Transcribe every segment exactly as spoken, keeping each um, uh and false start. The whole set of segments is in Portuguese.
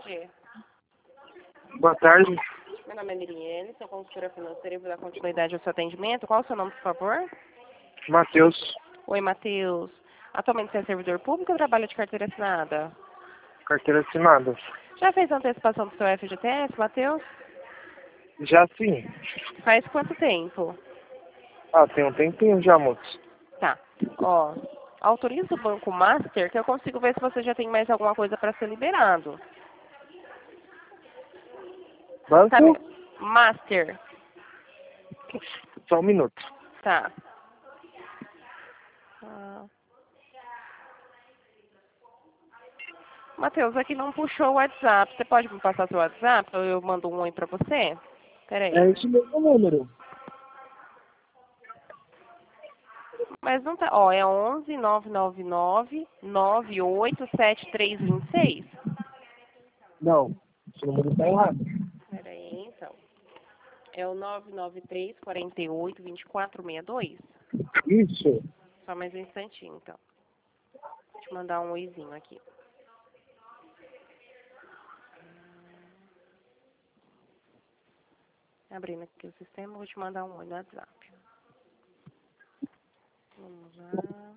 tarde. Boa tarde. Meu nome é Miriane, sou consultora financeira e vou dar continuidade ao seu atendimento. Qual o seu nome, por favor? Matheus. Oi, Matheus. Atualmente você é servidor público ou trabalha de carteira assinada? Carteira assinada. Já fez a antecipação do seu F G T S, Matheus? Já sim. Faz quanto tempo? Ah, tem um tempinho já, moço. Tá. Ó, autoriza o Banco Master que eu consigo ver se você já tem mais alguma coisa para ser liberado. Banco? Sabe? Master. Só um minuto. Tá. Ah. Matheus, aqui não puxou o WhatsApp. Você pode me passar seu WhatsApp? Ou eu mando um oi pra você? Pera aí. É esse mesmo número. Mas não tá. Ó, é onze, nove nove nove, nove oito sete três dois seis. Não, esse número tá errado. Pera aí, então. É o nove nove três, quatro oito, dois quatro seis dois. Isso. Só mais um instantinho, então. Deixa eu mandar um oizinho aqui. Abrindo aqui o sistema, vou te mandar um oi no WhatsApp. Vamos lá.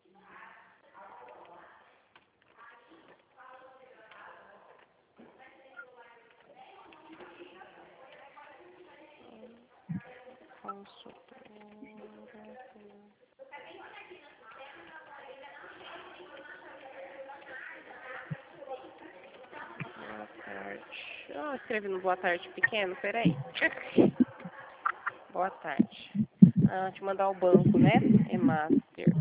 Consultora. Boa tarde. Ah, escrevi no boa tarde pequeno, peraí. Boa tarde. Ah, te mandar o banco, né? É Master.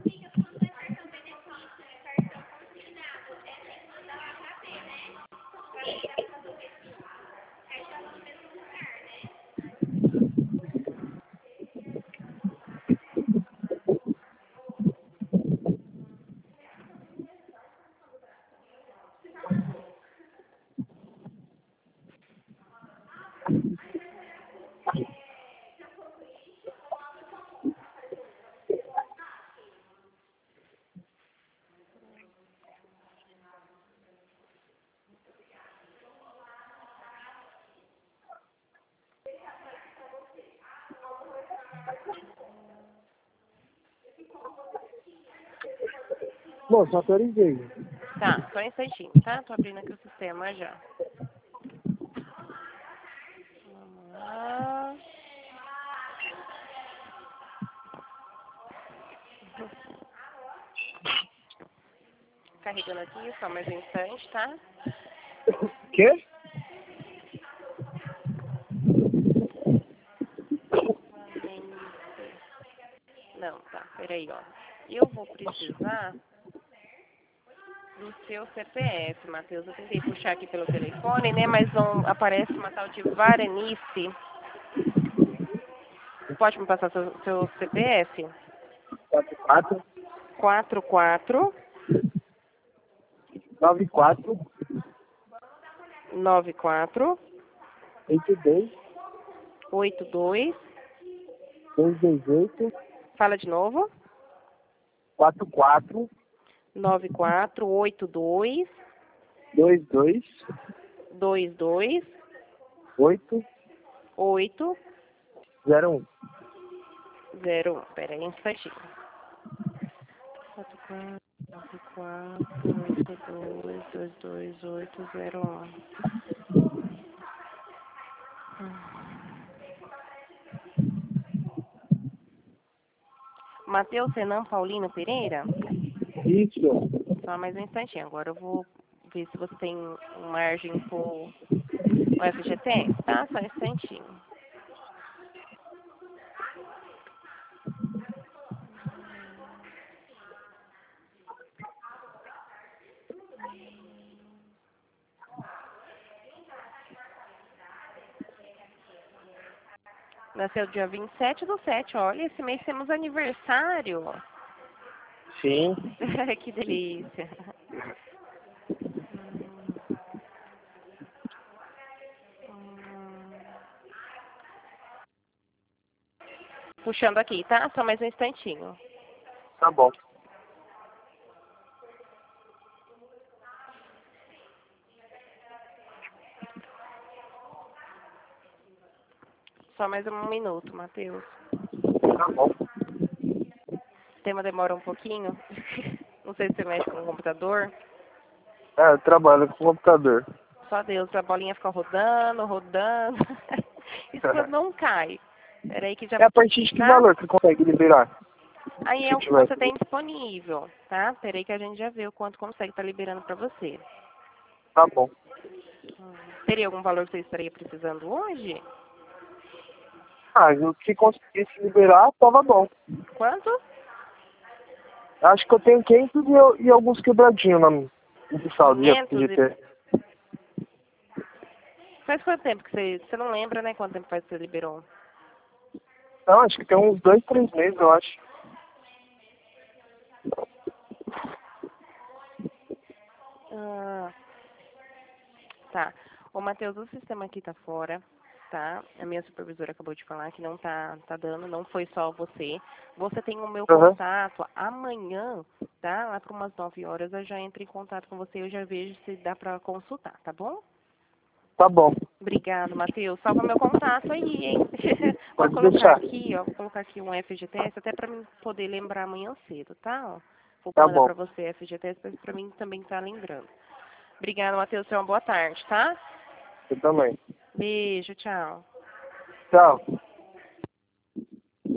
Moço, autorizei. Tá, só um instantinho, tá? Tô abrindo aqui o sistema já. Vamos lá. Carregando aqui, só mais um instante, tá? Quê? Não, tá, peraí, ó. Eu vou precisar do seu C P F, Matheus. Eu tentei puxar aqui pelo telefone, né? Mas não aparece uma tal de Varenice. Pode me passar seu, seu C P F? quatro quatro quatro quatro nove quatro nove quatro oito dois oito dois. dois dois oito Fala de novo. quatro quatro nove quatro oito dois dois dois dois dois oito oito zero um. zero um. Pera aí um instantinho. quatro quatro nove quatro oito dois dois dois oito zero um. Matheus Renan Paulino Pereira? Isso. Só mais um instantinho. Agora eu vou ver se você tem margem pro o F G T S, tá? Só um instantinho. Nasceu dia vinte e sete do sete. Olha, esse mês temos aniversário. Sim. Que delícia. Puxando aqui, tá? Só mais um instantinho. Tá bom. Só mais um minuto, Matheus. Tá bom. O tema demora um pouquinho. Não sei se você mexe com o computador. É, eu trabalho com computador. Só Deus, a bolinha fica rodando, rodando. Isso quando não cai. Peraí que já... É a partir de que tá? valor que consegue liberar? Aí é Se o que tiver você aqui. tem disponível, tá? Peraí que a gente já vê o quanto consegue estar liberando pra você. Tá bom. Hum. Teria algum valor que você estaria precisando hoje? Ah, o que conseguisse liberar, tava bom. Quanto? Acho que eu tenho quinhentos e, eu- e alguns quebradinhos na, de saldo de, quinhentos de e... ter. Faz quanto tempo que você... Você não lembra, né? Quanto tempo faz que você liberou? Não, acho que tem uns dois, três meses, eu acho. Ah, tá. Ô, Matheus, o sistema aqui tá fora, tá? A minha supervisora acabou de falar que não tá, tá dando, não foi só você. Você tem o meu Aham. contato amanhã, tá? Lá por umas nove horas eu já entro em contato com você, eu já vejo se dá pra consultar, tá bom? Tá bom. Obrigado, Matheus. Salva meu contato aí, hein? Vou Pode colocar deixar. aqui, ó, vou colocar aqui um F G T S até pra mim poder lembrar amanhã cedo, tá? Ó, vou Tá mandar bom. pra você F G T S pra pra mim também estar lembrando. Obrigada, Matheus. Tenha uma boa tarde, tá? Eu também. Beijo, tchau. Tchau.